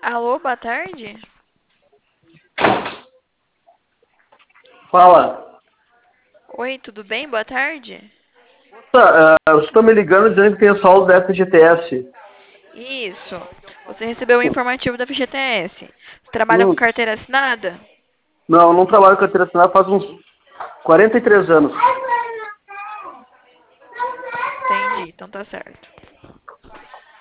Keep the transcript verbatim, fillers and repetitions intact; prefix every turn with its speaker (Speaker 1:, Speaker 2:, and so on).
Speaker 1: Alô, boa tarde?
Speaker 2: Fala.
Speaker 1: Oi, tudo bem? Boa tarde.
Speaker 2: Tá, uh, você está me ligando dizendo que tem a saldo da F G T S.
Speaker 1: Isso. Você recebeu o informativo da F G T S. Você trabalha com
Speaker 2: Hum,
Speaker 1: carteira assinada?
Speaker 2: não, não trabalho com carteira assinada faz uns quarenta e três anos.
Speaker 1: Entendi, então tá certo.